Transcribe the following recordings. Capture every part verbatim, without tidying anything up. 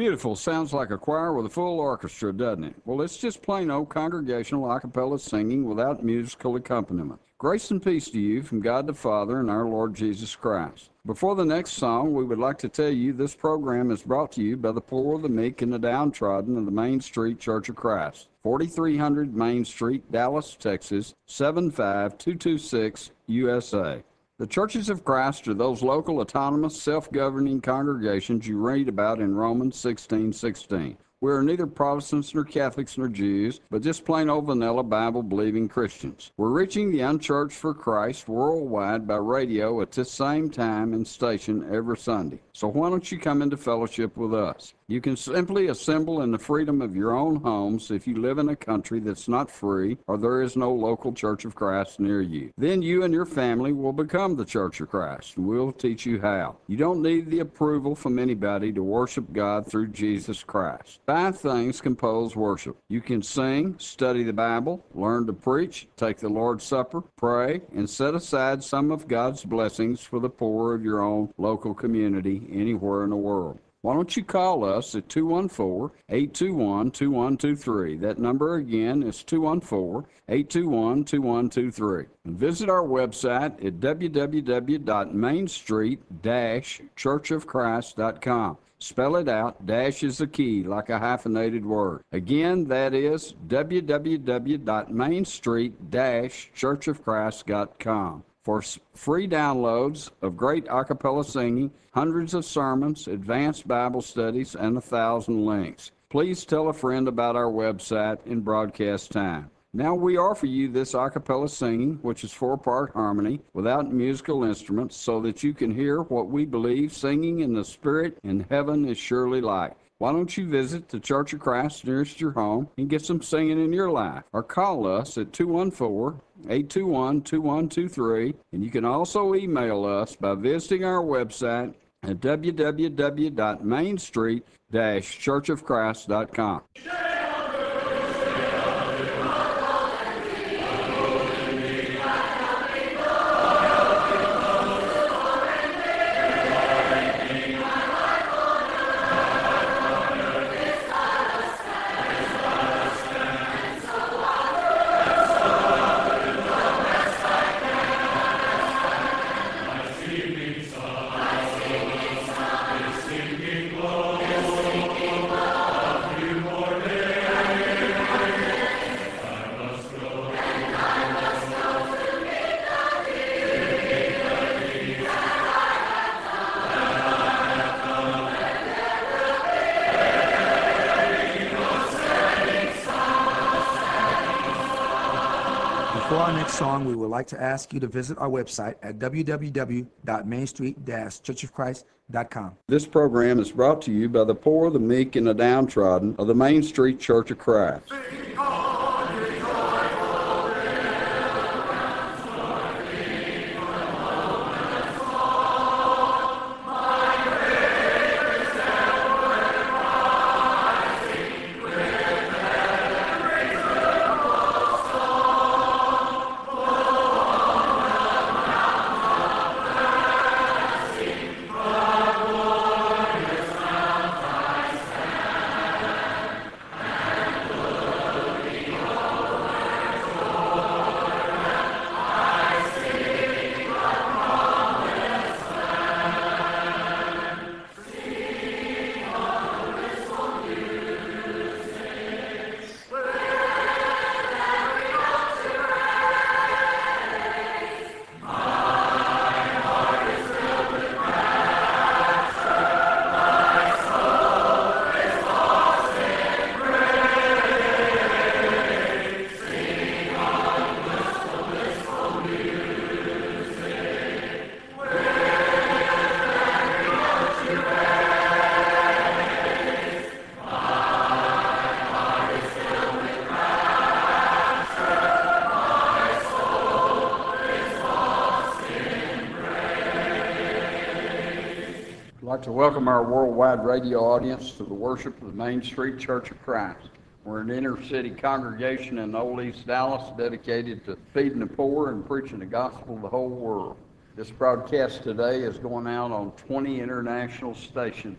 Beautiful. Sounds like a choir with a full orchestra, doesn't it? Well, it's just plain old congregational a cappella singing without musical accompaniment. Grace and peace to you from God the Father and our Lord Jesus Christ. Before the next song, we would like to tell you this program is brought to you by the poor, the meek, and the downtrodden of the Main Street Church of Christ, forty-three hundred Main Street, Dallas, Texas, seven five two two six, U S A. The Churches of Christ are those local, autonomous, self-governing congregations you read about in Romans sixteen sixteen. We are neither Protestants nor Catholics nor Jews, but just plain old vanilla Bible-believing Christians. We're reaching the unchurched for Christ worldwide by radio at this same time and station every Sunday. So why don't you come into fellowship with us? You can simply assemble in the freedom of your own homes if you live in a country that's not free or there is no local Church of Christ near you. Then you and your family will become the Church of Christ, and we'll teach you how. You don't need the approval from anybody to worship God through Jesus Christ. Five things compose worship. You can sing, study the Bible, learn to preach, take the Lord's Supper, pray, and set aside some of God's blessings for the poor of your own local community anywhere in the world. Why don't you call us at two one four, eight two one, two one two three. That number again is two one four, eight two one, two one two three. And visit our website at w w w dot main street dash church of christ dot com. Spell it out. Dash is the key, like a hyphenated word. Again, that is w w w dot main street dash church of christ dot com. For free downloads of great a cappella singing, hundreds of sermons, advanced Bible studies, and a thousand links. Please tell a friend about our website in broadcast time. Now we offer you this a cappella singing, which is four-part harmony, without musical instruments, so that you can hear what we believe singing in the Spirit in heaven is surely like. Why don't you visit the Church of Christ nearest your home and get some singing in your life? Or call us at two one four, eight two one, two one two three. And you can also email us by visiting our website at w w w dot main street dash church of christ dot com. For our next song, we would like to ask you to visit our website at w w w dot main street dash church of christ dot com. This program is brought to you by the poor, the meek, and the downtrodden of the Main Street Church of Christ. I'd like to welcome our worldwide radio audience to the worship of the Main Street Church of Christ. We're an inner-city congregation in Old East Dallas dedicated to feeding the poor and preaching the gospel to the whole world. This broadcast today is going out on twenty international stations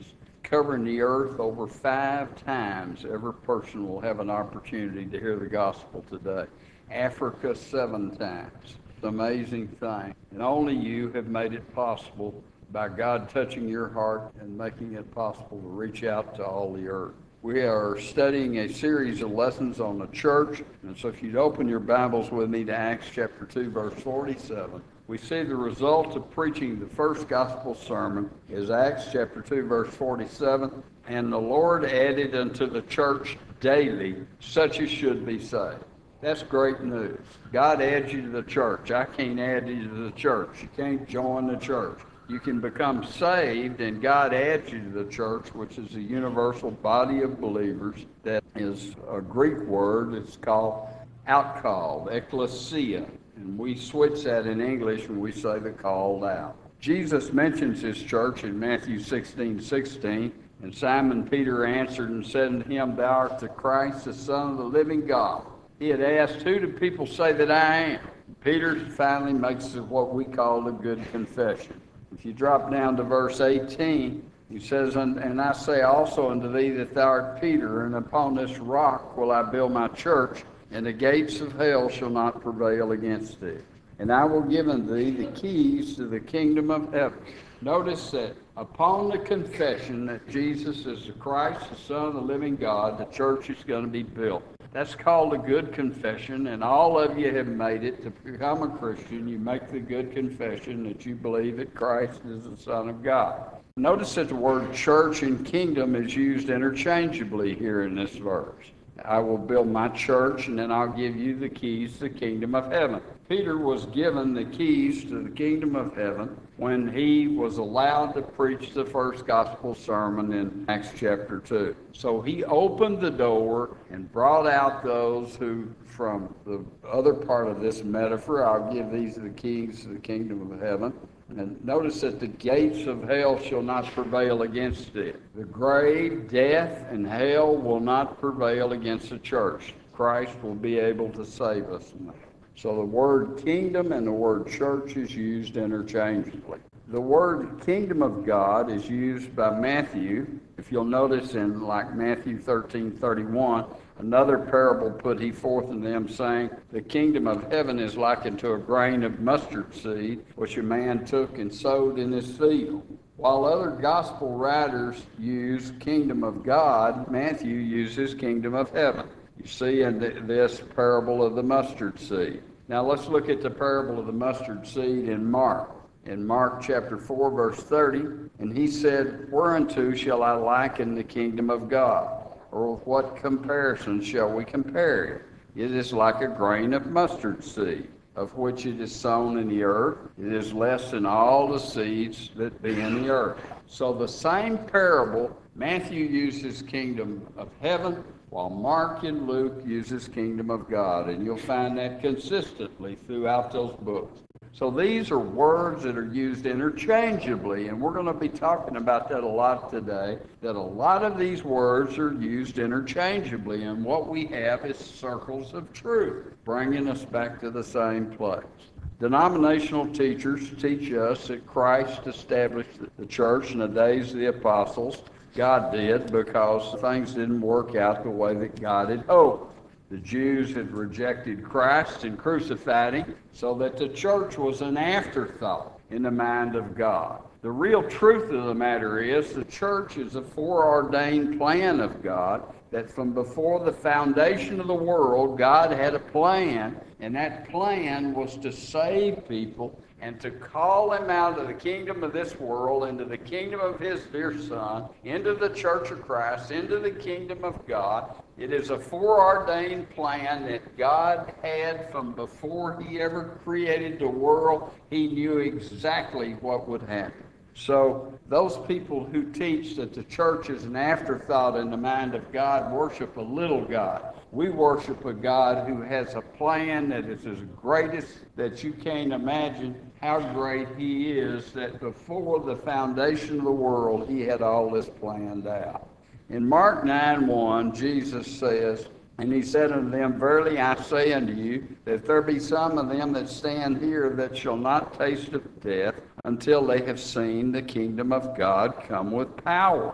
covering the earth over five times. Every person will have an opportunity to hear the gospel today. Africa seven times. It's an amazing thing. And only you have made it possible by God touching your heart and making it possible to reach out to all the earth. We are studying a series of lessons on the church, and so if you'd open your Bibles with me to Acts chapter two, verse forty-seven, we see the result of preaching the first gospel sermon is Acts chapter two, verse forty-seven, and the Lord added unto the church daily such as should be saved. That's great news. God adds you to the church. I can't add you to the church. You can't join the church. You can become saved, and God adds you to the church, which is a universal body of believers. That is a Greek word. It's called outcalled, ecclesia. And we switch that in English when we say the called out. Jesus mentions his church in Matthew sixteen sixteen. And Simon Peter answered and said unto him, Thou art the Christ, the Son of the living God. He had asked, Who do people say that I am? Peter finally makes what we call a good confession. If you drop down to verse eighteen, he says, and, and I say also unto thee that thou art Peter, and upon this rock will I build my church, and the gates of hell shall not prevail against thee. And I will give unto thee the keys to the kingdom of heaven. Notice that upon the confession that Jesus is the Christ, the Son of the living God, the church is going to be built. That's called a good confession, and all of you have made it. To become a Christian, you make the good confession that you believe that Christ is the Son of God. Notice that the word church and kingdom is used interchangeably here in this verse. I will build my church, and then I'll give you the keys to the kingdom of heaven. Peter was given the keys to the kingdom of heaven when he was allowed to preach the first gospel sermon in Acts chapter two. So he opened the door and brought out those who, from the other part of this metaphor, I'll give these the keys to the kingdom of heaven. And notice that the gates of hell shall not prevail against it. The grave, death, and hell will not prevail against the church. Christ will be able to save us. So the word kingdom and the word church is used interchangeably. The word kingdom of God is used by Matthew. If you'll notice in like Matthew thirteen thirty-one, another parable put he forth in them, saying, The kingdom of heaven is likened to a grain of mustard seed, which a man took and sowed in his field. While other gospel writers use kingdom of God, Matthew uses kingdom of heaven. You see in this parable of the mustard seed. Now let's look at the parable of the mustard seed in Mark. In Mark chapter four, verse thirty, and he said, Whereunto shall I liken the kingdom of God? Or with what comparison shall we compare it? It is like a grain of mustard seed, of which it is sown in the earth. It is less than all the seeds that be in the earth. So the same parable, Matthew uses kingdom of heaven, while Mark and Luke uses kingdom of God. And you'll find that consistently throughout those books. So these are words that are used interchangeably, and we're going to be talking about that a lot today, that a lot of these words are used interchangeably, and what we have is circles of truth, bringing us back to the same place. Denominational teachers teach us that Christ established the church in the days of the apostles. God did, because things didn't work out the way that God had hoped. The Jews had rejected Christ and crucified him, so that the church was an afterthought in the mind of God. The real truth of the matter is the church is a foreordained plan of God, that from before the foundation of the world, God had a plan, and that plan was to save people and to call them out of the kingdom of this world into the kingdom of his dear Son, into the church of Christ, into the kingdom of God. It is a foreordained plan that God had from before he ever created the world. He knew exactly what would happen. So those people who teach that the church is an afterthought in the mind of God worship a little God. We worship a God who has a plan that is as greatest that you can't imagine how great he is, that before the foundation of the world, he had all this planned out. In Mark nine one, Jesus says, And he said unto them, Verily I say unto you, that there be some of them that stand here that shall not taste of death until they have seen the kingdom of God come with power.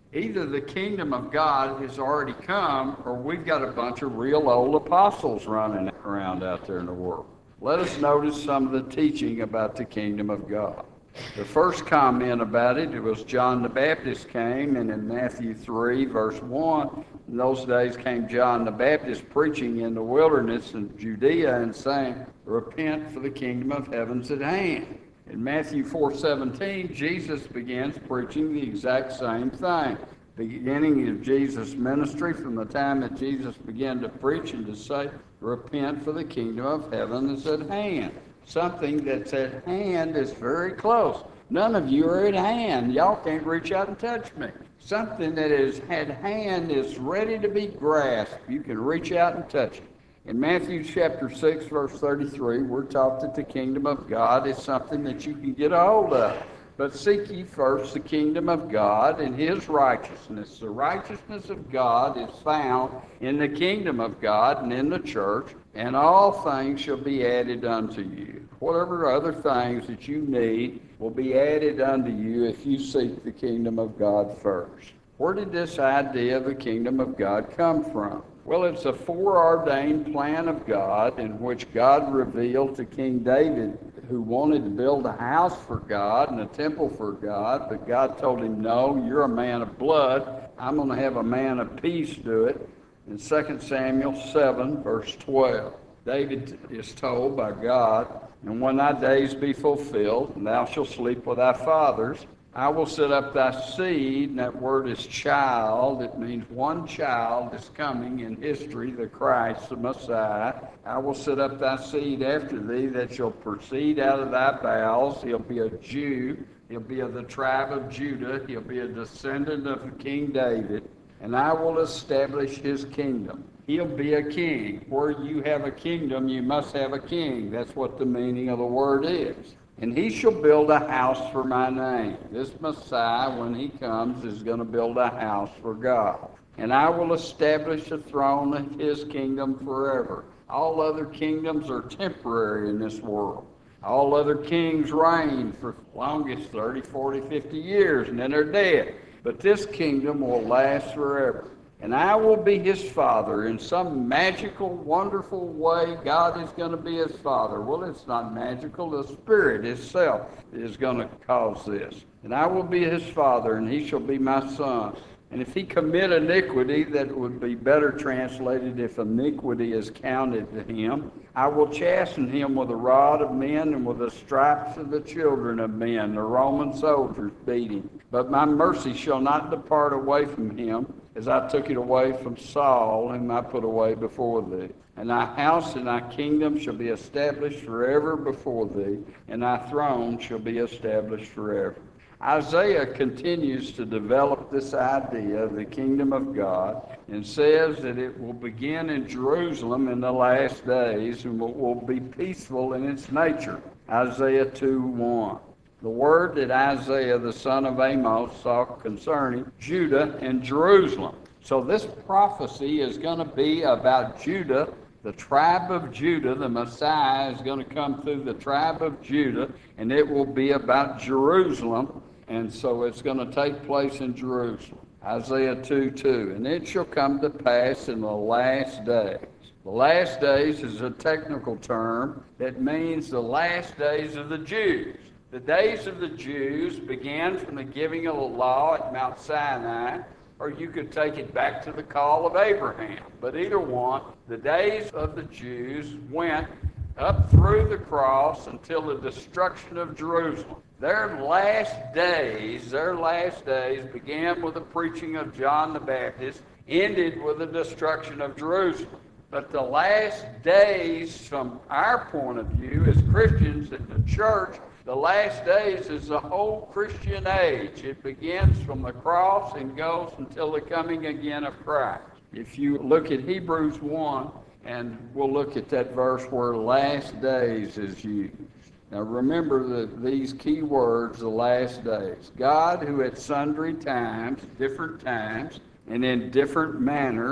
Either the kingdom of God has already come, or we've got a bunch of real old apostles running around out there in the world. Let us notice some of the teaching about the kingdom of God. The first comment about it, it was John the Baptist came, and in Matthew three, verse one, in those days came John the Baptist preaching in the wilderness in Judea and saying, repent, for the kingdom of heaven's at hand. In Matthew four seventeen, Jesus begins preaching the exact same thing. Beginning of Jesus' ministry, from the time that Jesus began to preach and to say, repent, for the kingdom of heaven is at hand. Something that's at hand is very close. None of you are at hand. Y'all can't reach out and touch me. Something that is at hand is ready to be grasped. You can reach out and touch it. In Matthew chapter six, verse thirty-three, we're taught that the kingdom of God is something that you can get a hold of. But seek ye first the kingdom of God and his righteousness. The righteousness of God is found in the kingdom of God and in the church, and all things shall be added unto you. Whatever other things that you need will be added unto you if you seek the kingdom of God first. Where did this idea of the kingdom of God come from? Well, it's a foreordained plan of God in which God revealed to King David, who wanted to build a house for God and a temple for God, but God told him, no, you're a man of blood. I'm going to have a man of peace do it. In Second Samuel seven, verse twelve, David is told by God, and when thy days be fulfilled, and thou shalt sleep with thy fathers, I will set up thy seed, and that word is child. It means one child is coming in history, the Christ, the Messiah. I will set up thy seed after thee that shall proceed out of thy bowels. He'll be a Jew. He'll be of the tribe of Judah. He'll be a descendant of King David. And I will establish his kingdom. He'll be a king. Where you have a kingdom, you must have a king. That's what the meaning of the word is. And he shall build a house for my name. This Messiah, when he comes, is going to build a house for God. And I will establish the throne of his kingdom forever. All other kingdoms are temporary in this world. All other kings reign for the longest thirty, forty, fifty years, and then they're dead. But this kingdom will last forever. And I will be his father. In some magical, wonderful way, God is going to be his father. Well, it's not magical. The Spirit itself is going to cause this. And I will be his father, and he shall be my son. And if he commit iniquity, that would be better translated if iniquity is counted to him, I will chasten him with the rod of men and with the stripes of the children of men. The Roman soldiers beat him. But my mercy shall not depart away from him, as I took it away from Saul, whom I put away before thee. And thy house and thy kingdom shall be established forever before thee, and thy throne shall be established forever. Isaiah continues to develop this idea of the kingdom of God and says that it will begin in Jerusalem in the last days and will be peaceful in its nature. Isaiah two one. The word that Isaiah, the son of Amos, saw concerning Judah and Jerusalem. So this prophecy is going to be about Judah, the tribe of Judah. The Messiah is going to come through the tribe of Judah, and it will be about Jerusalem. And so it's going to take place in Jerusalem. Isaiah two two. And it shall come to pass in the last days. The last days is a technical term that means the last days of the Jews. The days of the Jews began from the giving of the law at Mount Sinai, or you could take it back to the call of Abraham. But either one, the days of the Jews went up through the cross until the destruction of Jerusalem. Their last days, their last days began with the preaching of John the Baptist, ended with the destruction of Jerusalem. But the last days, from our point of view as Christians in the church, the last days is the whole Christian age. It begins from the cross and goes until the coming again of Christ. If you look at Hebrews one, and we'll look at that verse where last days is used. Now remember the, these key words, the last days. God, who at sundry times, different times, and in different manners,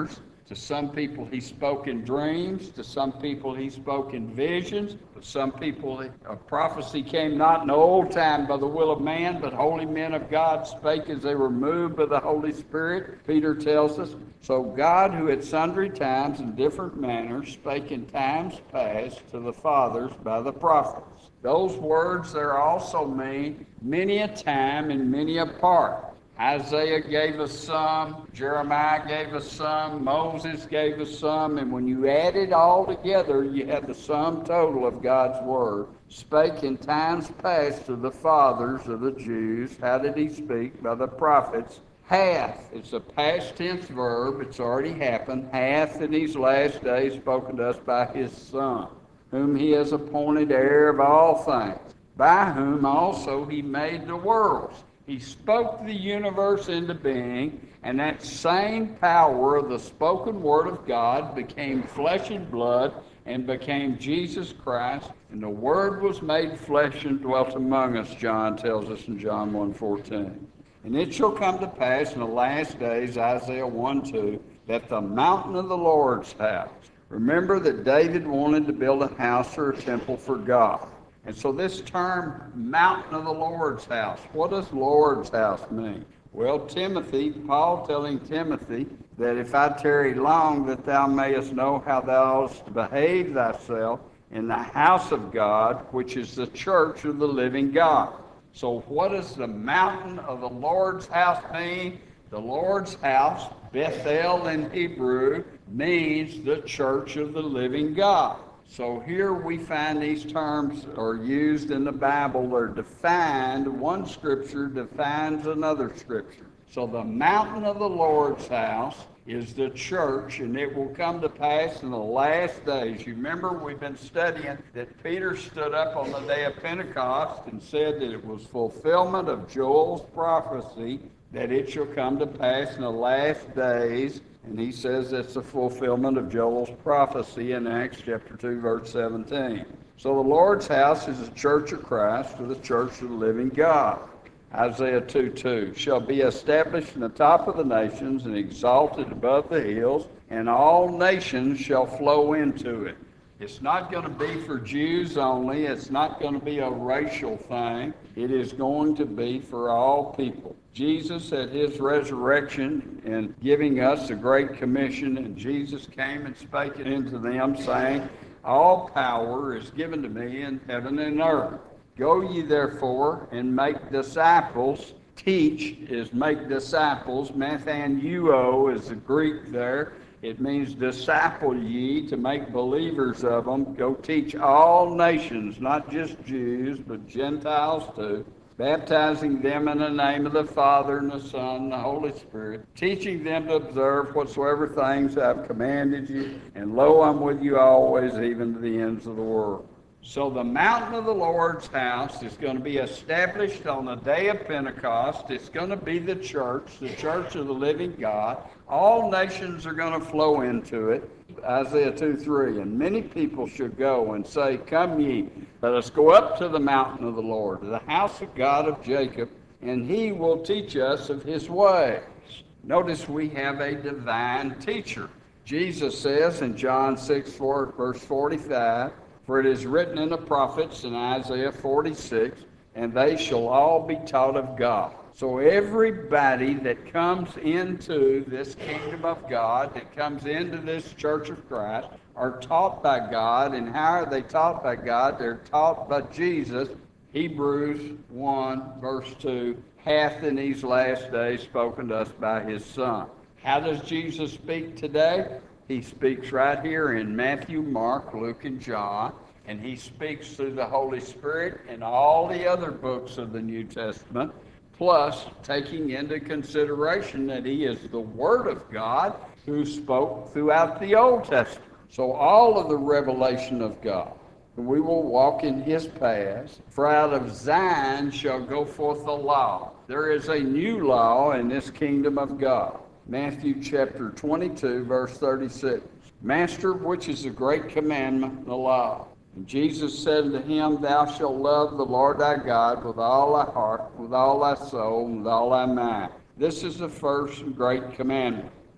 To some people he spoke in dreams. To some people he spoke in visions. To some people a prophecy came not in the old time by the will of man, but holy men of God spake as they were moved by the Holy Spirit, Peter tells us. So God, who at sundry times and different manners spake in times past to the fathers by the prophets. Those words there also mean many a time and many a part. Isaiah gave us some, Jeremiah gave us some, Moses gave us some, and when you add it all together, you have the sum total of God's Word. Spake in times past to the fathers of the Jews. How did he speak? By the prophets. Hath, it's a past tense verb, it's already happened, hath in these last days spoken to us by his Son, whom he has appointed heir of all things, by whom also he made the worlds. He spoke the universe into being, and that same power of the spoken word of God became flesh and blood and became Jesus Christ, and the Word was made flesh and dwelt among us, John tells us in John one fourteen. And it shall come to pass in the last days, Isaiah one two, that the mountain of the Lord's house. Remember that David wanted to build a house or a temple for God. And so this term, mountain of the Lord's house, what does Lord's house mean? Well, Timothy, Paul telling Timothy that if I tarry long, that thou mayest know how thou oughtest to behave thyself in the house of God, which is the church of the living God. So what does the mountain of the Lord's house mean? The Lord's house, Bethel in Hebrew, means the church of the living God. So here we find these terms are used in the Bible. They're defined. One scripture defines another scripture. So the mountain of the Lord's house is the church, and it will come to pass in the last days. You remember we've been studying that Peter stood up on the day of Pentecost and said that it was fulfillment of Joel's prophecy that it shall come to pass in the last days. And he says that's the fulfillment of Joel's prophecy in Acts chapter two, verse seventeen. So the Lord's house is the church of Christ, or the church of the living God. Isaiah two two, shall be established in the top of the nations and exalted above the hills, and all nations shall flow into it. It's not going to be for Jews only. It's not going to be a racial thing. It is going to be for all people. Jesus at his resurrection and giving us a great commission, and Jesus came and spake it into them, saying, all power is given to me in heaven and earth. Go ye therefore and make disciples. Teach is make disciples. Methanuo is the Greek there. It means disciple ye, to make believers of them. Go teach all nations, not just Jews, but Gentiles too, baptizing them in the name of the Father and the Son and the Holy Spirit, teaching them to observe whatsoever things I have commanded you, and lo, I'm with you always, even to the ends of the world. So the mountain of the Lord's house is going to be established on the day of Pentecost. It's going to be the church, the church of the living God. All nations are going to flow into it. Isaiah two three, and many people should go and say, come ye, let us go up to the mountain of the Lord, to the house of God of Jacob, and he will teach us of his ways. Notice we have a divine teacher. Jesus says in John six four, verse forty-five, for it is written in the prophets in Isaiah forty-six, and they shall all be taught of God. So everybody that comes into this kingdom of God, that comes into this church of Christ, are taught by God. And how are they taught by God? They're taught by Jesus. Hebrews one, verse two, hath in these last days spoken to us by his Son. How does Jesus speak today? He speaks right here in Matthew, Mark, Luke, and John, and he speaks through the Holy Spirit in all the other books of the New Testament, plus taking into consideration that he is the Word of God who spoke throughout the Old Testament. So all of the revelation of God, we will walk in his paths. For out of Zion shall go forth the law. There is a new law in this kingdom of God. Matthew chapter twenty-two, verse thirty-six. Master, which is the great commandment in the law? And Jesus said unto him, thou shalt love the Lord thy God with all thy heart, with all thy soul, and with all thy mind. This is the first and great commandment.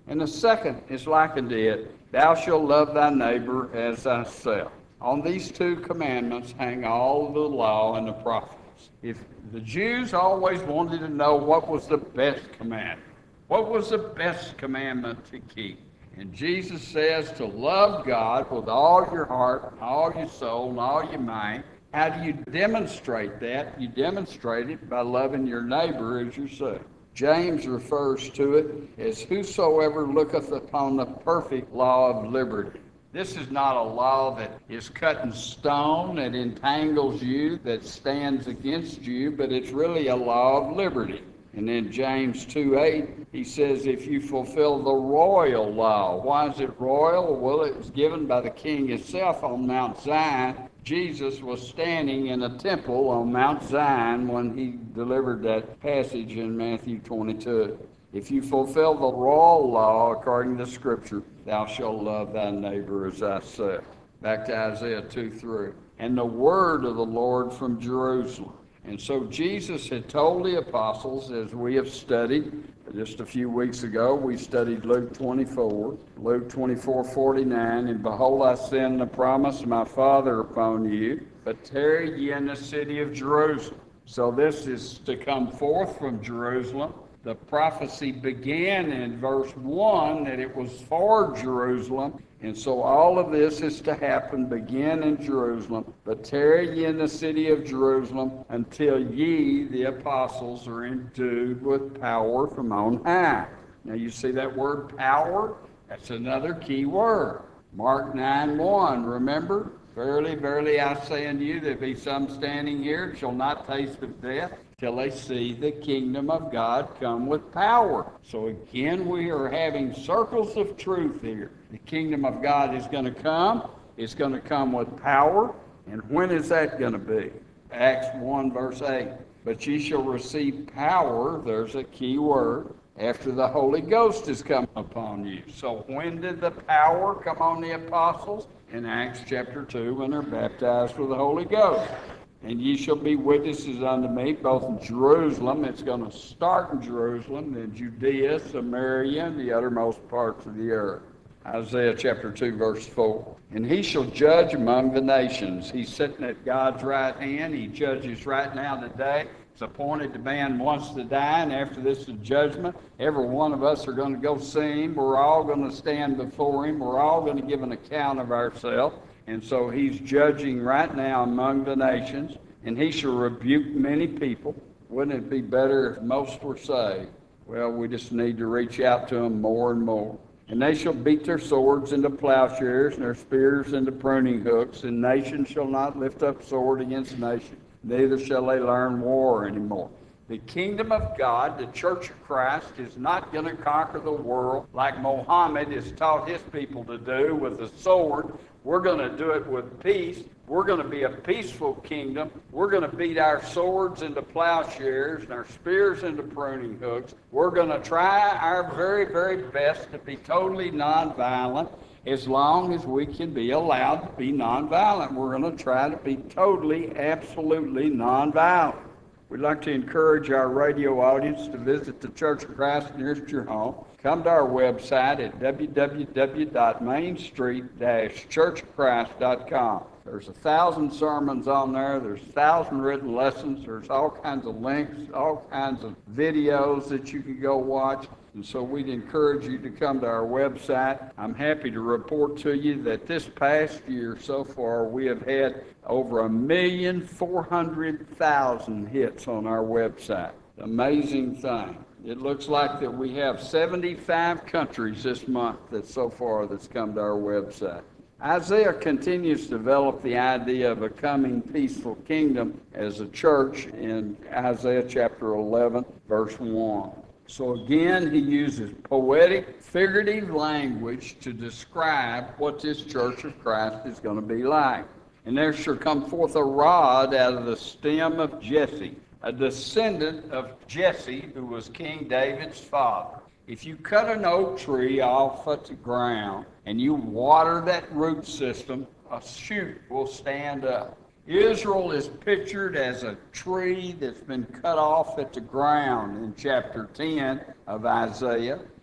And the second is likened to it, thou shalt love thy neighbor as thyself. On these two commandments hang all the law and the prophets. If the Jews always wanted to know what was the best commandment, what was the best commandment to keep? And Jesus says to love God with all your heart, all your soul, and all your mind. How do you demonstrate that? You demonstrate it by loving your neighbor as yourself. James refers to it as whosoever looketh upon the perfect law of liberty. This is not a law that is cut in stone, that entangles you, that stands against you, but it's really a law of liberty. And in James two eight, he says, if you fulfill the royal law. Why is it royal? Well, it was given by the king himself on Mount Zion. Jesus was standing in a temple on Mount Zion when he delivered that passage in Matthew twenty-two. If you fulfill the royal law according to Scripture, thou shalt love thy neighbor as thyself. Back to Isaiah two three. And the word of the Lord from Jerusalem. And so Jesus had told the apostles, as we have studied just a few weeks ago, we studied Luke twenty-four, Luke twenty-four forty-nine, and behold, I send the promise of my Father upon you, but tarry ye in the city of Jerusalem. So this is to come forth from Jerusalem. The prophecy began in verse one that it was for Jerusalem. And so all of this is to happen, begin in Jerusalem. But tarry ye in the city of Jerusalem until ye, the apostles, are endued with power from on high. Now you see that word power? That's another key word. Mark nine one, remember? Verily, verily, I say unto you, there be some standing here shall not taste of death till they see the kingdom of God come with power. So again, we are having circles of truth here. The kingdom of God is going to come. It's going to come with power. And when is that going to be? Acts one verse eight. But ye shall receive power, there's a key word, after the Holy Ghost has come upon you. So when did the power come on the apostles? In Acts chapter two, when they're baptized with the Holy Ghost. And ye shall be witnesses unto me, both in Jerusalem, it's going to start in Jerusalem, then Judea, Samaria, and the uttermost parts of the earth. Isaiah chapter two, verse four. And he shall judge among the nations. He's sitting at God's right hand. He judges right now today. It's appointed to man once to die, and after this is judgment. Every one of us are going to go see him. We're all going to stand before him. We're all going to give an account of ourselves. And so he's judging right now among the nations, and he shall rebuke many people. Wouldn't it be better if most were saved? Well, we just need to reach out to them more and more. And they shall beat their swords into plowshares, and their spears into pruning hooks, and nation shall not lift up sword against nation, neither shall they learn war anymore. The kingdom of God, the Church of Christ, is not going to conquer the world like Mohammed has taught his people to do with a sword. We're going to do it with peace. We're going to be a peaceful kingdom. We're going to beat our swords into plowshares and our spears into pruning hooks. We're going to try our very, very best to be totally nonviolent as long as we can be allowed to be nonviolent. We're going to try to be totally, absolutely nonviolent. We'd like to encourage our radio audience to visit the Church of Christ nearest your home. Come to our website at w w w dot main street dash church of christ dot com. There's a thousand sermons on there. There's a thousand written lessons. There's all kinds of links, all kinds of videos that you can go watch. And so we'd encourage you to come to our website. I'm happy to report to you that this past year so far, we have had over a million four hundred thousand hits on our website. Amazing thing. It looks like that we have seventy-five countries this month that so far that's come to our website. Isaiah continues to develop the idea of a coming peaceful kingdom as a church in Isaiah chapter eleven, verse one. So again, he uses poetic, figurative language to describe what this Church of Christ is going to be like. And there shall come forth a rod out of the stem of Jesse, a descendant of Jesse, who was King David's father. If you cut an oak tree off at the ground and you water that root system, a shoot will stand up. Israel is pictured as a tree that's been cut off at the ground in chapter ten of Isaiah.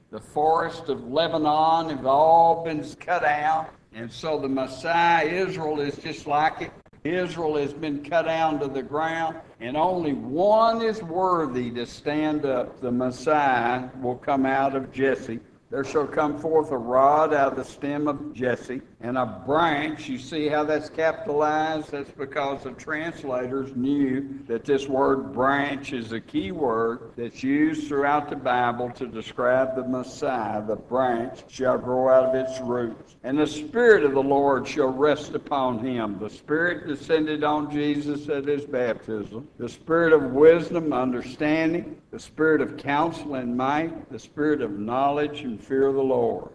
The forests of Lebanon have all been cut down. And so the Messiah, Israel, is just like it. Israel has been cut down to the ground, and only one is worthy to stand up. The Messiah will come out of Jesse. There shall come forth a rod out of the stem of Jesse, and a branch. You see how that's capitalized? That's because the translators knew that this word branch is a key word that's used throughout the Bible to describe the Messiah. The branch shall grow out of its roots, and the Spirit of the Lord shall rest upon him. The Spirit descended on Jesus at his baptism. The Spirit of wisdom, understanding, the Spirit of counsel and might, the Spirit of knowledge and fear of the Lord.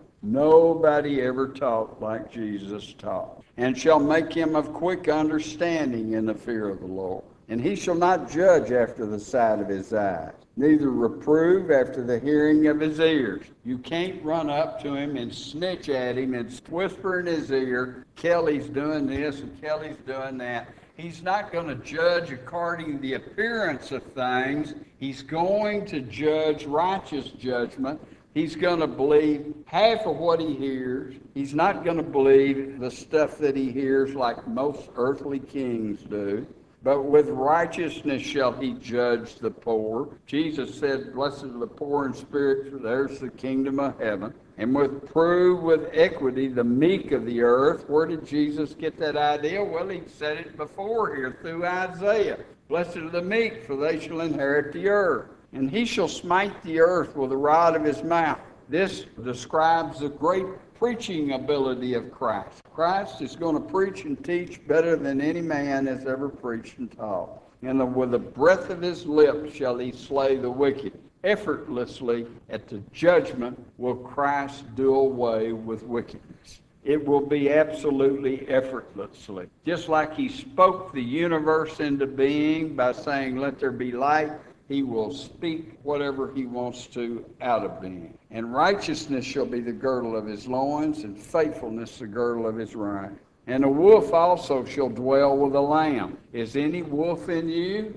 Nobody ever taught like Jesus taught. And shall make him of quick understanding in the fear of the Lord. And he shall not judge after the sight of his eyes, neither reprove after the hearing of his ears. You can't run up to him and snitch at him and whisper in his ear, Kelly's doing this and Kelly's doing that. He's not going to judge according to the appearance of things. He's going to judge righteous judgment. He's going to believe half of what he hears. He's not going to believe the stuff that he hears like most earthly kings do. But with righteousness shall he judge the poor. Jesus said, blessed are the poor in spirit, for theirs the kingdom of heaven. And with prove with equity the meek of the earth. Where did Jesus get that idea? Well, he said it before here through Isaiah. Blessed are the meek, for they shall inherit the earth. And he shall smite the earth with the rod of his mouth. This describes the great preaching ability of Christ. Christ is going to preach and teach better than any man has ever preached and taught. And the, with the breath of his lips shall he slay the wicked. Effortlessly at the judgment will Christ do away with wickedness. It will be absolutely effortlessly. Just like he spoke the universe into being by saying, let there be light, he will speak whatever he wants to out of being. And righteousness shall be the girdle of his loins, and faithfulness the girdle of his right. And a wolf also shall dwell with a lamb. Is any wolf in you?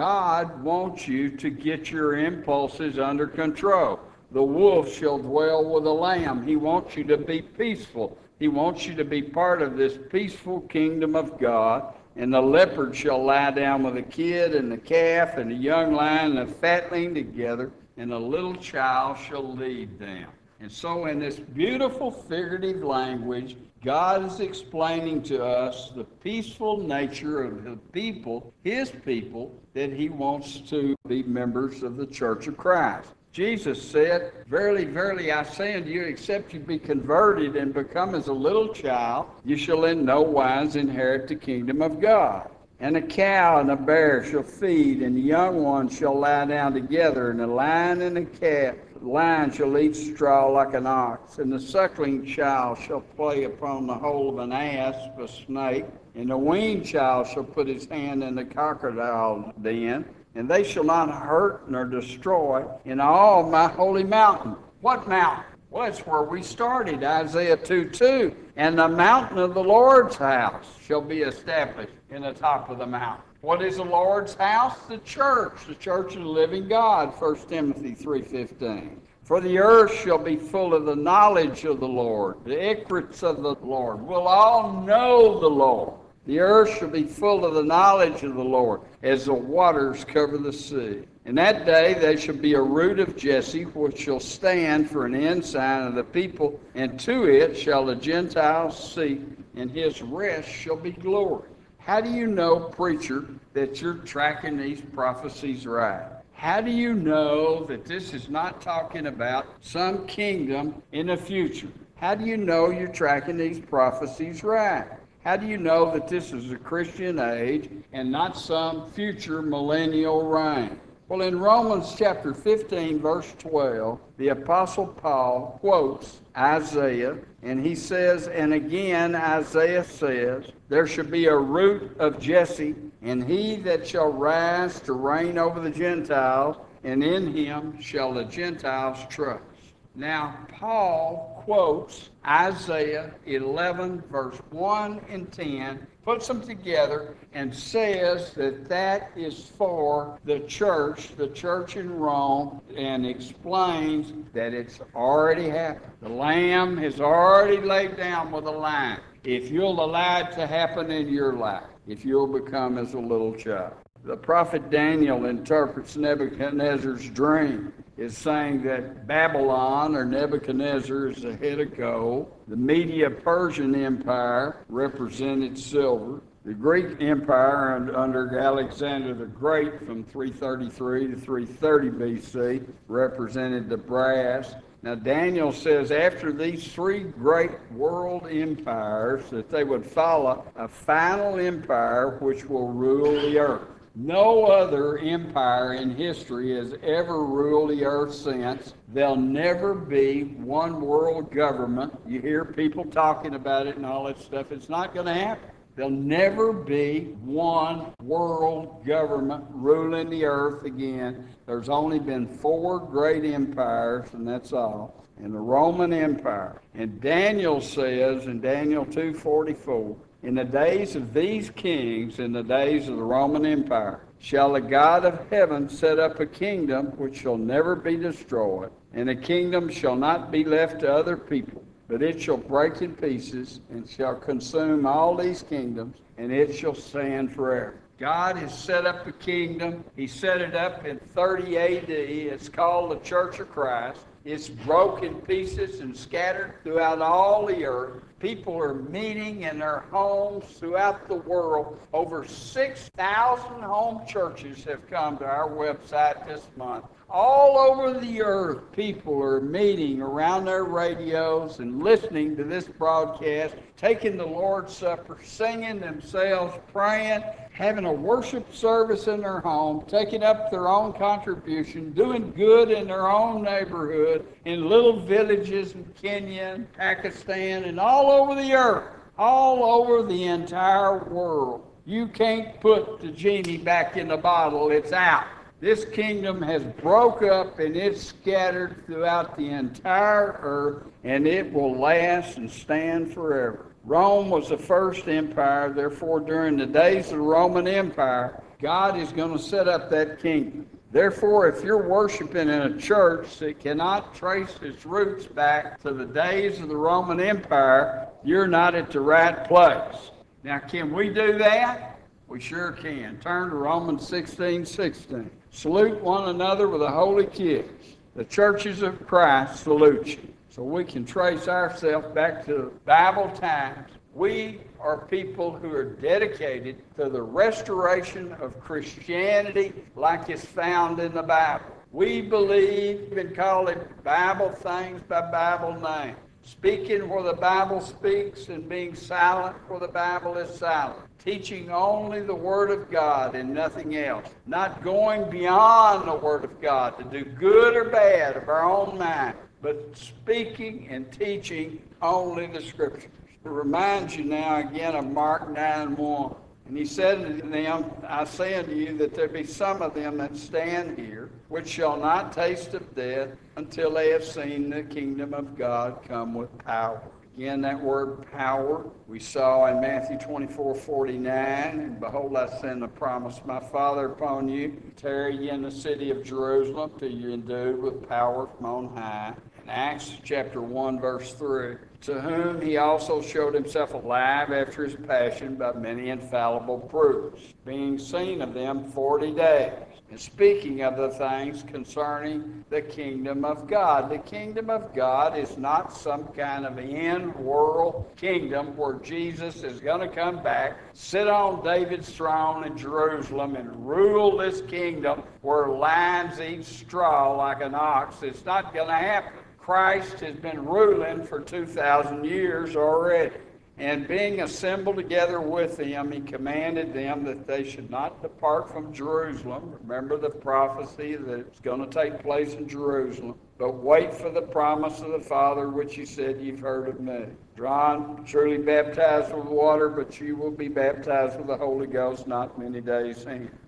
God wants you to get your impulses under control. The wolf shall dwell with a lamb. He wants you to be peaceful. He wants you to be part of this peaceful kingdom of God. And the leopard shall lie down with a kid and the calf and the young lion and the fatling together, and a little child shall lead them. And so in this beautiful figurative language, God is explaining to us the peaceful nature of the people, his people, that he wants to be members of the Church of Christ. Jesus said, verily, verily, I say unto you, except you be converted and become as a little child, you shall in no wise inherit the kingdom of God. And a cow and a bear shall feed, and the young ones shall lie down together, and a lion and a calf. The lion shall eat straw like an ox, and the suckling child shall play upon the hole of an asp, a snake, and the weaned child shall put his hand in the crocodile's den. And they shall not hurt nor destroy in all my holy mountain. What mountain? Well, it's where we started, Isaiah two two. And the mountain of the Lord's house shall be established in the top of the mountain. What is the Lord's house? The church, the church of the living God, First Timothy three fifteen. For the earth shall be full of the knowledge of the Lord, the secrets of the Lord. We'll all know the Lord. The earth shall be full of the knowledge of the Lord, as the waters cover the sea. In that day there shall be a root of Jesse, which shall stand for an ensign of the people, and to it shall the Gentiles seek, and his rest shall be glory. How do you know, preacher, that you're tracking these prophecies right? How do you know that this is not talking about some kingdom in the future? How do you know you're tracking these prophecies right? How do you know that this is a Christian age and not some future millennial reign? Well, in Romans chapter fifteen, verse twelve, the Apostle Paul quotes Isaiah, and he says, and again Isaiah says, there shall be a root of Jesse, and he that shall rise to reign over the Gentiles, and in him shall the Gentiles trust. Now, Paul quotes Isaiah eleven, verse one and ten. puts them together and says that that is for the church, the church in Rome, and explains that it's already happened. The Lamb has already laid down with a line. If you'll allow it to happen in your life, if you'll become as a little child. The prophet Daniel interprets Nebuchadnezzar's dream is saying that Babylon, or Nebuchadnezzar, is the head of gold. The Media-Persian Empire represented silver. The Greek Empire under Alexander the Great from three thirty-three to three thirty B C represented the brass. Now Daniel says after these three great world empires that they would follow a final empire which will rule the earth. No other empire in history has ever ruled the earth since. There'll never be one world government. You hear people talking about it and all that stuff. It's not going to happen. There'll never be one world government ruling the earth again. There's only been four great empires, and that's all. And the Roman Empire. And Daniel says in Daniel two forty-four, in the days of these kings, in the days of the Roman Empire, shall the God of heaven set up a kingdom which shall never be destroyed, and the kingdom shall not be left to other people, but it shall break in pieces, and shall consume all these kingdoms, and it shall stand forever. God has set up a kingdom. He set it up in thirty A D. It's called the Church of Christ. It's broke in pieces and scattered throughout all the earth. People are meeting in their homes throughout the world. Over six thousand home churches have come to our website this month. All over the earth, people are meeting around their radios and listening to this broadcast, taking the Lord's Supper, singing themselves, praying, having a worship service in their home, taking up their own contribution, doing good in their own neighborhood, in little villages in Kenya and Pakistan and all over the earth, all over the entire world. You can't put the genie back in the bottle. It's out. This kingdom has broke up and it's scattered throughout the entire earth, and it will last and stand forever. Rome was the first empire. Therefore, during the days of the Roman Empire, God is going to set up that kingdom. Therefore, if you're worshiping in a church that cannot trace its roots back to the days of the Roman Empire, you're not at the right place. Now, can we do that? We sure can. Turn to Romans sixteen sixteen. Salute one another with a holy kiss. The churches of Christ salute you. So we can trace ourselves back to Bible times. We are people who are dedicated to the restoration of Christianity like it's found in the Bible. We believe and call it Bible things by Bible name. Speaking where the Bible speaks and being silent where the Bible is silent. Teaching only the Word of God and nothing else. Not going beyond the Word of God to do good or bad of our own mind, but speaking and teaching only the Scriptures. It reminds you now again of Mark nine one. And he said to them, I say unto you that there be some of them that stand here, which shall not taste of death until they have seen the kingdom of God come with power. Again, that word power we saw in Matthew twenty-four forty-nine. And behold, I send the promise of my Father upon you. Tarry ye in the city of Jerusalem till you're endued with power from on high. In Acts chapter one, verse three. To whom he also showed himself alive after his passion by many infallible proofs, being seen of them forty days. And speaking of the things concerning the kingdom of God. The kingdom of God is not some kind of end-world kingdom where Jesus is going to come back, sit on David's throne in Jerusalem, and rule this kingdom where lions eat straw like an ox. It's not going to happen. Christ has been ruling for two thousand years already. And being assembled together with them, he commanded them that they should not depart from Jerusalem. Remember the prophecy that it's going to take place in Jerusalem. But wait for the promise of the Father, which he said, you've heard of me. John truly baptized with water, but you will be baptized with the Holy Ghost not many days hence.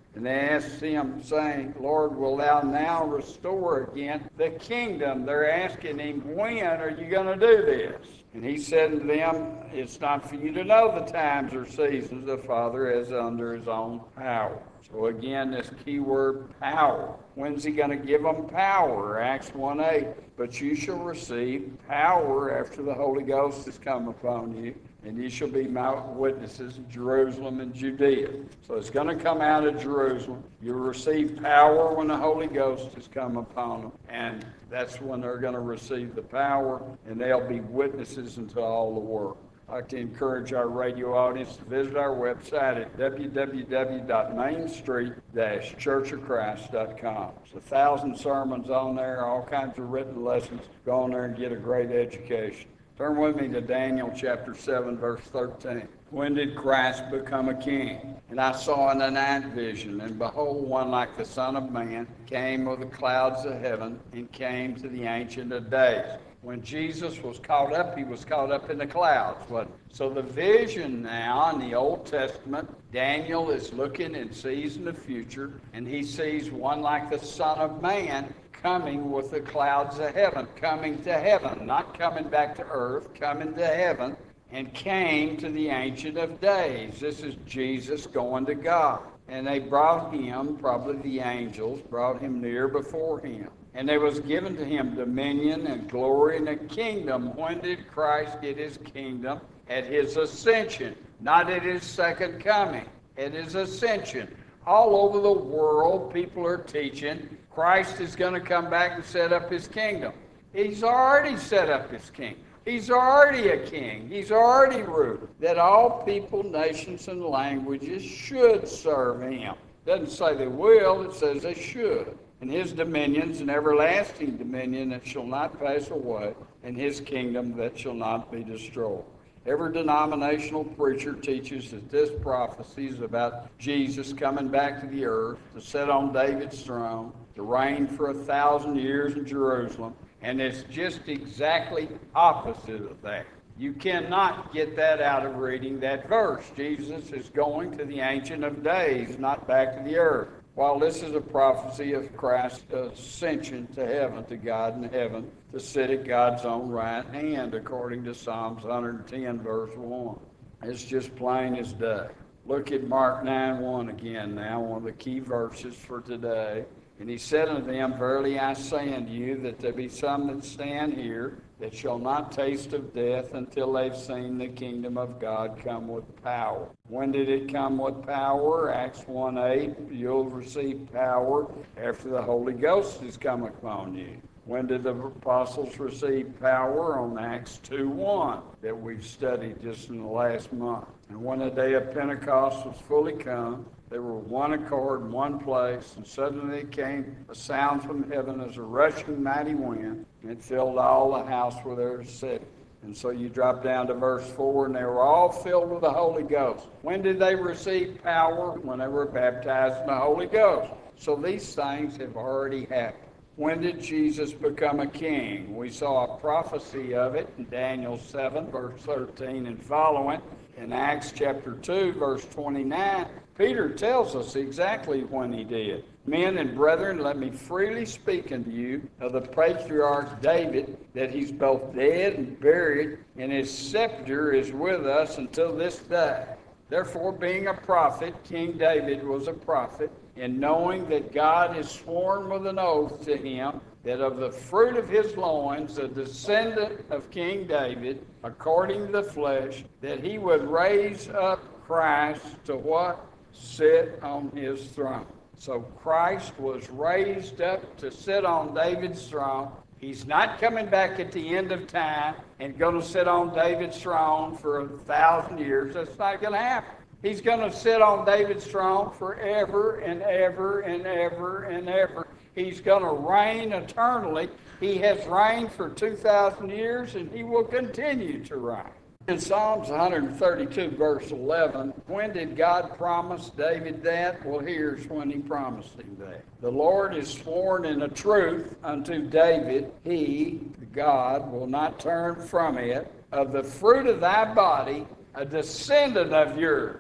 And they asked him, saying, Lord, will thou now restore again the kingdom? They're asking him, when are you going to do this? And he said to them, it's not for you to know the times or seasons the Father has under his own power. So again, this key word, power. When's he going to give them power? Acts one eight. But you shall receive power after the Holy Ghost has come upon you, and ye shall be my witnesses in Jerusalem and Judea. So it's going to come out of Jerusalem. You'll receive power when the Holy Ghost has come upon them, and that's when they're going to receive the power, and they'll be witnesses unto all the world. I'd like to encourage our radio audience to visit our website at w w w dot main street dash church of christ dot com. There's a thousand sermons on there, all kinds of written lessons. Go on there and get a great education. Turn with me to Daniel chapter seven, verse thirteen. When did Christ become a king? And I saw in the night vision, and behold, one like the Son of Man came with the clouds of heaven, and came to the Ancient of Days. When Jesus was caught up, he was caught up in the clouds. But, so the vision now in the Old Testament, Daniel is looking and sees in the future, and he sees one like the Son of Man coming with the clouds of heaven, coming to heaven, not coming back to earth, coming to heaven, and came to the Ancient of Days. This is Jesus going to God. And they brought him, probably the angels, brought him near before him. And there was given to him dominion and glory and a kingdom. When did Christ get his kingdom? At his ascension, not at his second coming, at his ascension. All over the world, people are teaching Christ is going to come back and set up his kingdom. He's already set up his kingdom. He's already a king. He's already ruled. That all people, nations, and languages should serve him. It doesn't say they will, it says they should. And his dominions, an everlasting dominion that shall not pass away, and his kingdom that shall not be destroyed. Every denominational preacher teaches that this prophecy is about Jesus coming back to the earth to sit on David's throne, to reign for a thousand years in Jerusalem, and it's just exactly opposite of that. You cannot get that out of reading that verse. Jesus is going to the Ancient of Days, not back to the earth. While this is a prophecy of Christ's ascension to heaven, to God in heaven, to sit at God's own right hand, according to Psalms one ten, verse one. It's just plain as day. Look at Mark nine one again now, one of the key verses for today. And he said unto them, Verily I say unto you, that there be some that stand here that shall not taste of death until they've seen the kingdom of God come with power. When did it come with power? Acts one eight, you'll receive power after the Holy Ghost has come upon you. When did the apostles receive power? On Acts two one, that we've studied just in the last month. And when the day of Pentecost was fully come, they were one accord in one place, and suddenly came a sound from heaven as a rushing mighty wind, and it filled all the house where they were sitting. And so you drop down to verse four, and they were all filled with the Holy Ghost. When did they receive power? When they were baptized in the Holy Ghost. So these things have already happened. When did Jesus become a king? We saw a prophecy of it in Daniel seven, verse thirteen and following. In Acts chapter two, verse twenty-nine, Peter tells us exactly when he did. Men and brethren, let me freely speak unto you of the patriarch David, that he's both dead and buried, and his scepter is with us until this day. Therefore, being a prophet, King David was a prophet, and knowing that God has sworn with an oath to him, that of the fruit of his loins, a descendant of King David, according to the flesh, that he would raise up Christ to what? Sit on his throne. So Christ was raised up to sit on David's throne. He's not coming back at the end of time and going to sit on David's throne for a thousand years. That's not going to happen. He's going to sit on David's throne forever and ever and ever and ever. He's going to reign eternally. He has reigned for two thousand years, and he will continue to reign. In Psalms one thirty-two, verse eleven, when did God promise David that? Well, here's when he promised him that. The Lord is sworn in a truth unto David, he, God, will not turn from it. Of the fruit of thy body, a descendant of yours,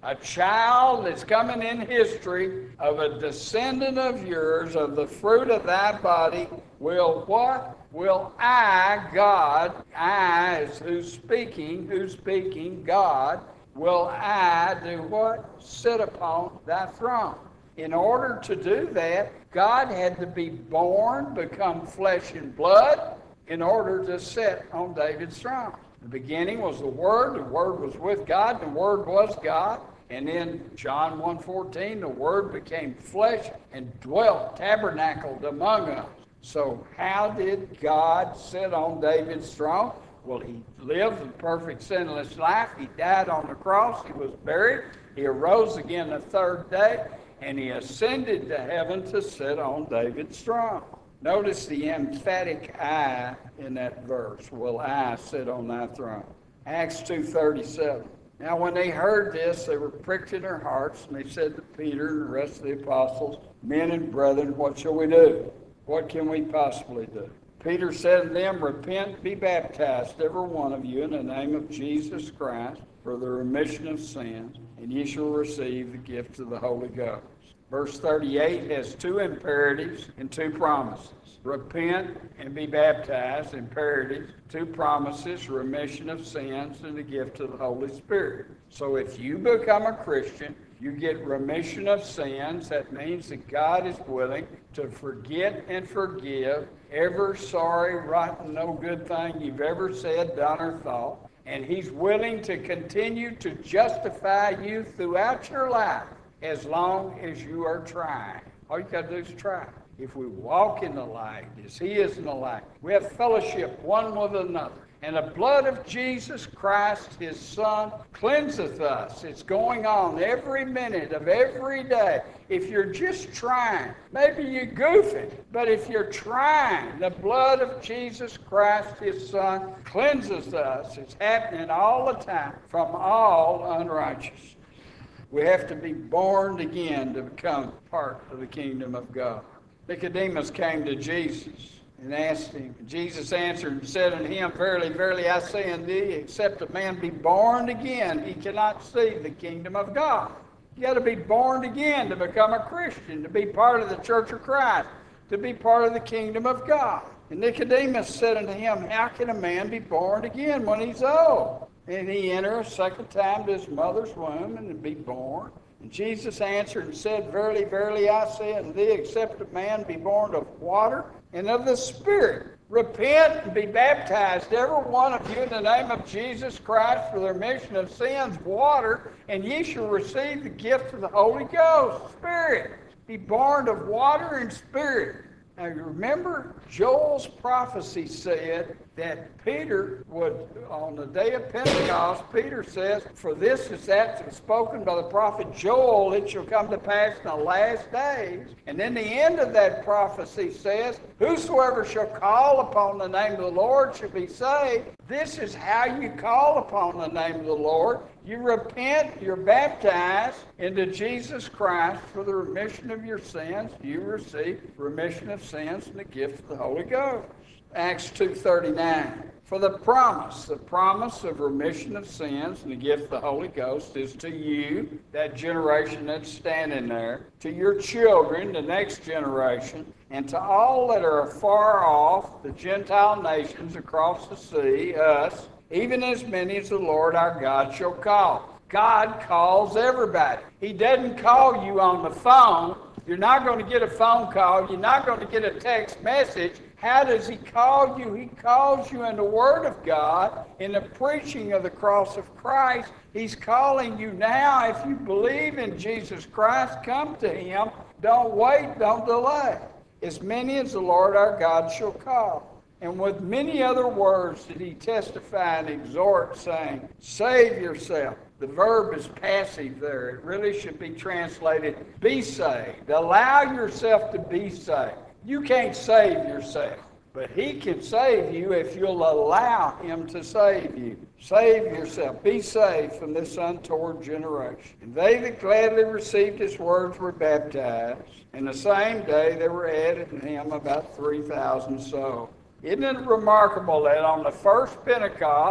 A child that's coming in history of a descendant of yours, of the fruit of thy body, will what? Will I, God, I is who's speaking, who's speaking, God, will I do what? Sit upon thy throne. In order to do that, God had to be born, become flesh and blood, in order to sit on David's throne. The beginning was the Word, the Word was with God, the Word was God. And in John one fourteen, the Word became flesh and dwelt, tabernacled among us. So how did God sit on David's throne? Well, he lived a perfect sinless life. He died on the cross. He was buried. He arose again the third day, and he ascended to heaven to sit on David's throne. Notice the emphatic I in that verse. Will I sit on thy throne? Acts two thirty-seven. Now when they heard this, they were pricked in their hearts, and they said to Peter and the rest of the apostles, Men and brethren, what shall we do? What can we possibly do? Peter said to them, Repent, be baptized, every one of you, in the name of Jesus Christ, for the remission of sins, and ye shall receive the gift of the Holy Ghost. Verse thirty-eight has two imperatives and two promises. Repent and be baptized, imperatives. Two promises, remission of sins and the gift of the Holy Spirit. So if you become a Christian, you get remission of sins. That means that God is willing to forget and forgive every sorry, rotten, no good thing you've ever said, done, or thought. And He's willing to continue to justify you throughout your life as long as you are trying. All you got to do is try. If we walk in the light as He is in the light, we have fellowship one with another. And the blood of Jesus Christ, His Son, cleanseth us. It's going on every minute of every day. If you're just trying, maybe you're goofing, but if you're trying, the blood of Jesus Christ, His Son, cleanses us. It's happening all the time from all unrighteousness. We have to be born again to become part of the kingdom of God. Nicodemus came to Jesus and asked Him. Jesus answered and said unto him, Verily, verily, I say unto thee, except a man be born again, he cannot see the kingdom of God. You got to be born again to become a Christian, to be part of the church of Christ, to be part of the kingdom of God. And Nicodemus said unto him, How can a man be born again when he's old? And he enter a second time to his mother's womb and be born. And Jesus answered and said, Verily, verily, I say unto thee, except a man be born of water and of the Spirit, repent and be baptized, every one of you, in the name of Jesus Christ, for the remission of sins, water, and ye shall receive the gift of the Holy Ghost, Spirit. Be born of water and Spirit. Now, you remember, Joel's prophecy said that Peter would, on the day of Pentecost, Peter says, For this is that spoken by the prophet Joel, it shall come to pass in the last days. And then the end of that prophecy says, Whosoever shall call upon the name of the Lord shall be saved. This is how you call upon the name of the Lord. You repent, you're baptized into Jesus Christ for the remission of your sins. You receive remission of sins and the gift of the Holy Ghost. Acts two thirty-nine. For the promise, the promise of remission of sins and the gift of the Holy Ghost is to you, that generation that's standing there, to your children, the next generation, and to all that are afar off, the Gentile nations across the sea, us, even as many as the Lord our God shall call. God calls everybody. He doesn't call you on the phone. You're not going to get a phone call. You're not going to get a text message. How does He call you? He calls you in the Word of God, in the preaching of the cross of Christ. He's calling you now. If you believe in Jesus Christ, come to Him. Don't wait. Don't delay. As many as the Lord our God shall call. And with many other words did He testify and exhort, saying, Save yourself. The verb is passive there. It really should be translated, be saved. Allow yourself to be saved. You can't save yourself, but He can save you if you'll allow Him to save you. Save yourself. Be saved from this untoward generation. And they that gladly received His words were baptized, and the same day there were added to Him about three thousand souls. Isn't it remarkable that on the first Pentecost,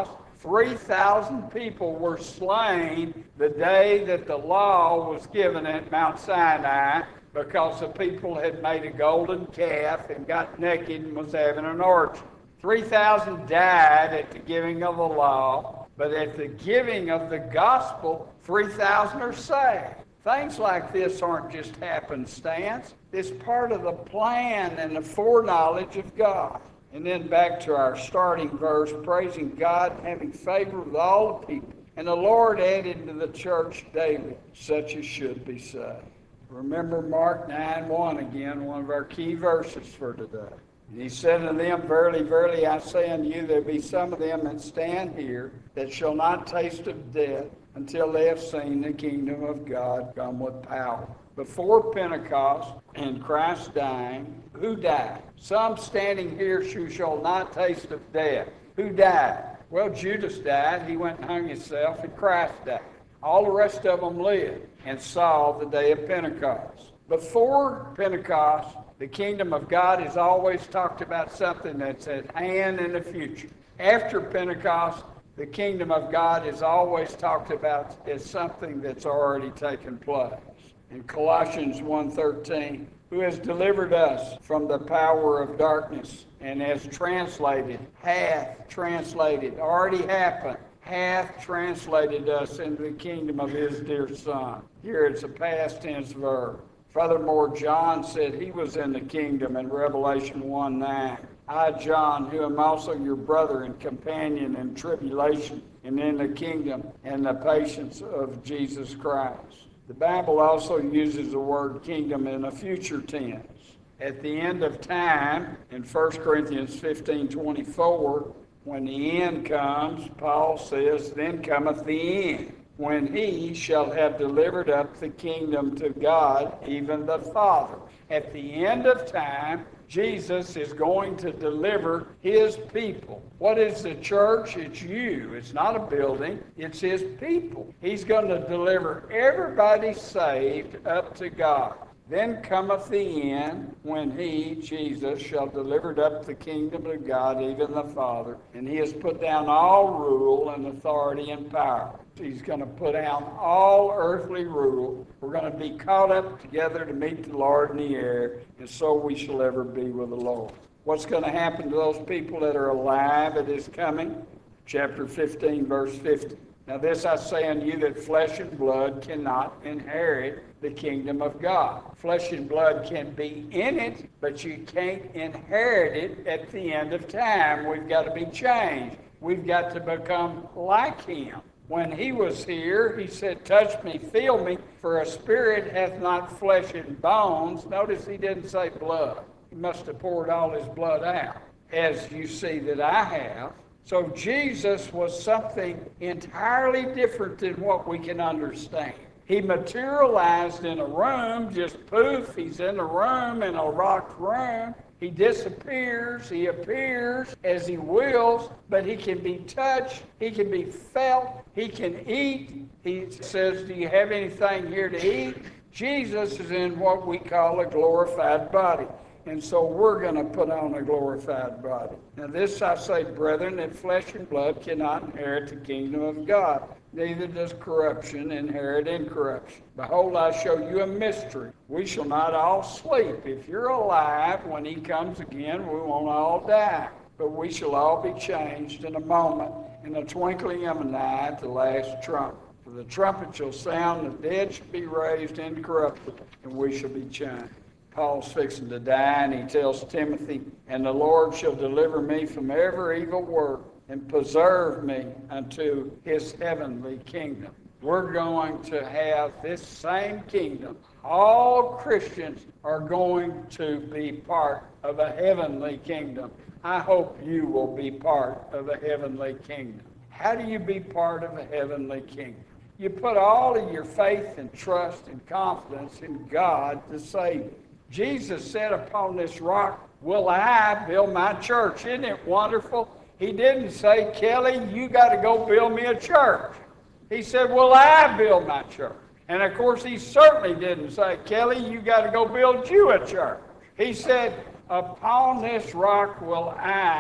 three thousand people were slain the day that the law was given at Mount Sinai because the people had made a golden calf and got naked and was having an orgy. three thousand died at the giving of the law, but at the giving of the gospel, three thousand are saved. Things like this aren't just happenstance. It's part of the plan and the foreknowledge of God. And then back to our starting verse, praising God and having favor with all the people. And the Lord added to the church daily such as should be saved. Remember Mark nine one again, one of our key verses for today. And he said unto them, Verily, verily, I say unto you, there be some of them that stand here that shall not taste of death until they have seen the kingdom of God come with power. Before Pentecost and Christ dying, who died? Some standing here who shall not taste of death. Who died? Well, Judas died. He went and hung himself, and Christ died. All the rest of them lived and saw the day of Pentecost. Before Pentecost, the kingdom of God is always talked about something that's at hand in the future. After Pentecost, the kingdom of God is always talked about as something that's already taken place. In Colossians one thirteen, who has delivered us from the power of darkness and has translated, hath translated, already happened, hath translated us into the kingdom of his dear Son. Here it's a past tense verb. Furthermore, John said he was in the kingdom in Revelation one nine. I, John, who am also your brother and companion in tribulation and in the kingdom and the patience of Jesus Christ. The Bible also uses the word kingdom in a future tense. At the end of time, in First Corinthians fifteen twenty-four, when the end comes, Paul says, then cometh the end, when he shall have delivered up the kingdom to God, even the Father. At the end of time, Jesus is going to deliver his people. What is the church? It's you. It's not a building. It's his people. He's going to deliver everybody saved up to God. Then cometh the end, when he, Jesus, shall deliver up the kingdom of God, even the Father, and he has put down all rule and authority and power. He's going to put down all earthly rule. We're going to be caught up together to meet the Lord in the air, and so we shall ever be with the Lord. What's going to happen to those people that are alive at his coming? Chapter fifteen, verse fifty. Now this I say unto you, that flesh and blood cannot inherit the kingdom of God. Flesh and blood can be in it, but you can't inherit it at the end of time. We've got to be changed. We've got to become like him. When he was here, he said, touch me, feel me, for a spirit hath not flesh and bones. Notice he didn't say blood. He must have poured all his blood out, as you see that I have. So Jesus was something entirely different than what we can understand. He materialized in a room, just poof, he's in a room, in a locked room. He disappears, he appears as he wills, but he can be touched, he can be felt, he can eat. He says, do you have anything here to eat? Jesus is in what we call a glorified body. And so we're going to put on a glorified body. Now this I say, brethren, that flesh and blood cannot inherit the kingdom of God. Neither does corruption inherit incorruption. Behold, I show you a mystery. We shall not all sleep. If you're alive, when he comes again, we won't all die. But we shall all be changed in a moment, in the twinkling of an eye, at the last trumpet. For the trumpet shall sound, the dead shall be raised incorruptible, and we shall be changed. Paul's fixing to die, and he tells Timothy, and the Lord shall deliver me from every evil work and preserve me unto his heavenly kingdom. We're going to have this same kingdom. All Christians are going to be part of a heavenly kingdom. I hope you will be part of a heavenly kingdom. How do you be part of a heavenly kingdom? You put all of your faith and trust and confidence in God to save you. Jesus said, upon this rock will I build my church. Isn't it wonderful? He didn't say, Kelly, you got to go build me a church. He said, will I build my church? And of course, he certainly didn't say, Kelly, you got to go build you a church. He said, upon this rock will I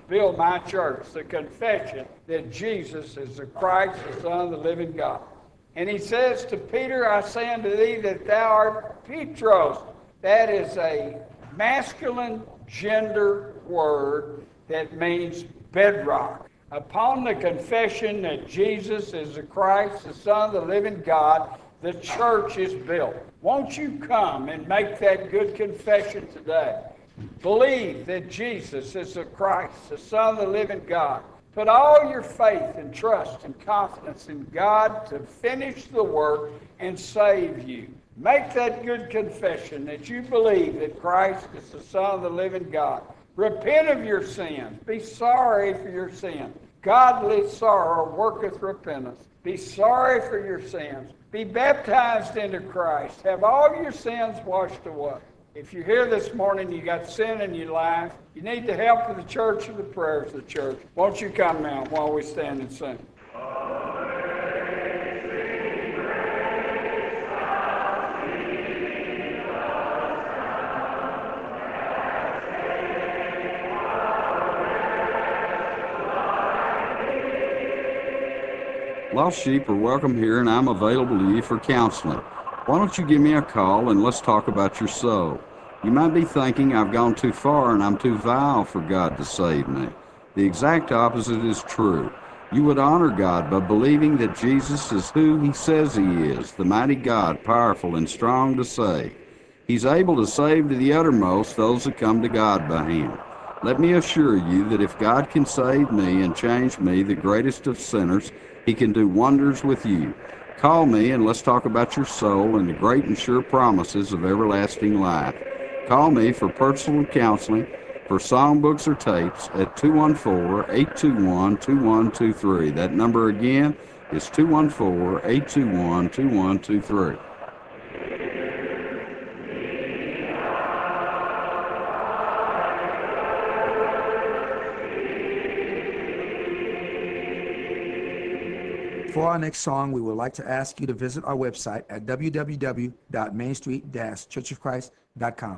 build my church, the confession that Jesus is the Christ, the Son of the living God. And he says to Peter, I say unto thee that thou art Petros. That is a masculine gender word that means bedrock. Upon the confession that Jesus is the Christ, the Son of the living God, the church is built. Won't you come and make that good confession today? Believe that Jesus is the Christ, the Son of the living God. Put all your faith and trust and confidence in God to finish the work and save you. Make that good confession that you believe that Christ is the Son of the living God. Repent of your sins. Be sorry for your sins. Godly sorrow worketh repentance. Be sorry for your sins. Be baptized into Christ. Have all your sins washed away. If you're here this morning, you got sin in your life, you need the help of the church and the prayers of the church. Won't you come now while we stand and sing? Lost sheep are welcome here, and I'm available to you for counseling. Why don't you give me a call and let's talk about your soul? You might be thinking I've gone too far and I'm too vile for God to save me. The exact opposite is true. You would honor God by believing that Jesus is who he says he is, the mighty God, powerful and strong to save. He's able to save to the uttermost those that come to God by him. Let me assure you that if God can save me and change me, the greatest of sinners, he can do wonders with you. Call me and let's talk about your soul and the great and sure promises of everlasting life. Call me for personal counseling, for songbooks or tapes at two one four, eight two one, two one two three. That number again is two one four, eight two one, two one two three. For our next song, we would like to ask you to visit our website at w w w dot main street dash church of christ dot com.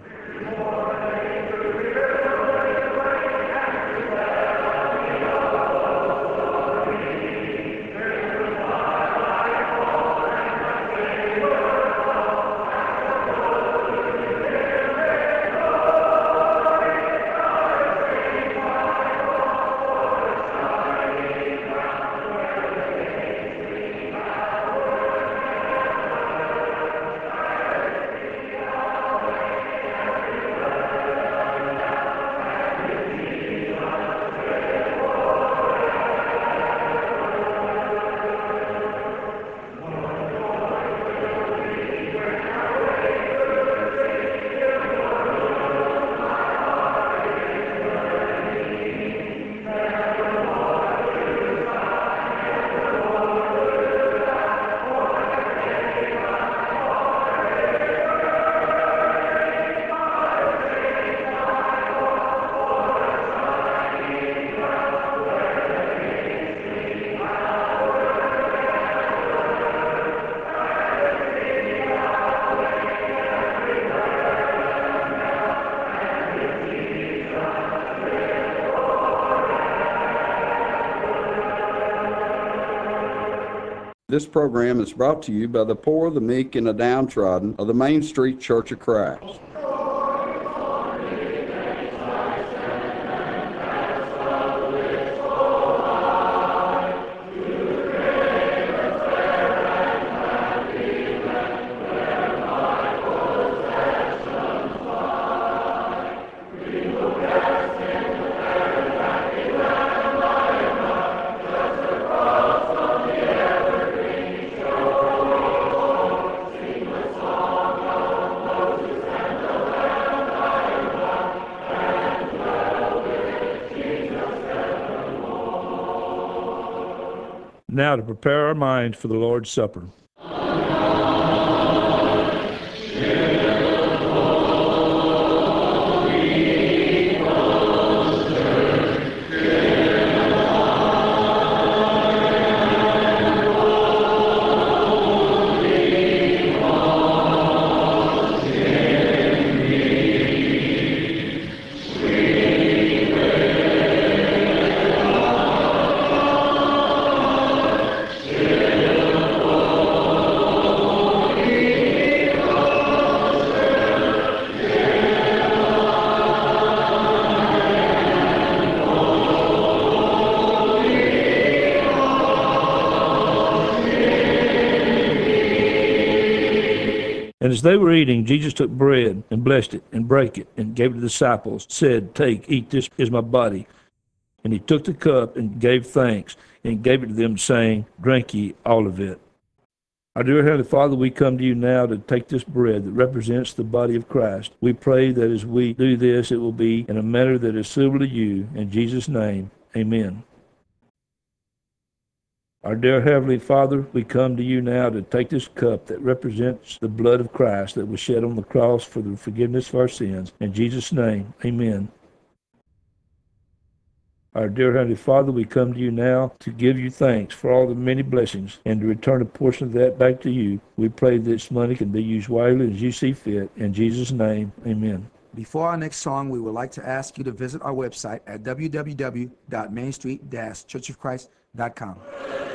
This program is brought to you by the poor, the meek, and the downtrodden of the Main Street Church of Christ. Now to prepare our mind for the Lord's Supper. And as they were eating, Jesus took bread and blessed it and brake it and gave it to the disciples, said, Take, eat, this is my body. And he took the cup and gave thanks and gave it to them, saying, Drink ye all of it. Our dear Heavenly Father, we come to you now to take this bread that represents the body of Christ. We pray that as we do this, it will be in a manner that is suitable to you. In Jesus' name, amen. Our dear Heavenly Father, we come to you now to take this cup that represents the blood of Christ that was shed on the cross for the forgiveness of our sins. In Jesus' name, amen. Our dear Heavenly Father, we come to you now to give you thanks for all the many blessings and to return a portion of that back to you. We pray that this money can be used wisely as you see fit. In Jesus' name, amen. Before our next song, we would like to ask you to visit our website at w w w dot main street dash church of christ dot com.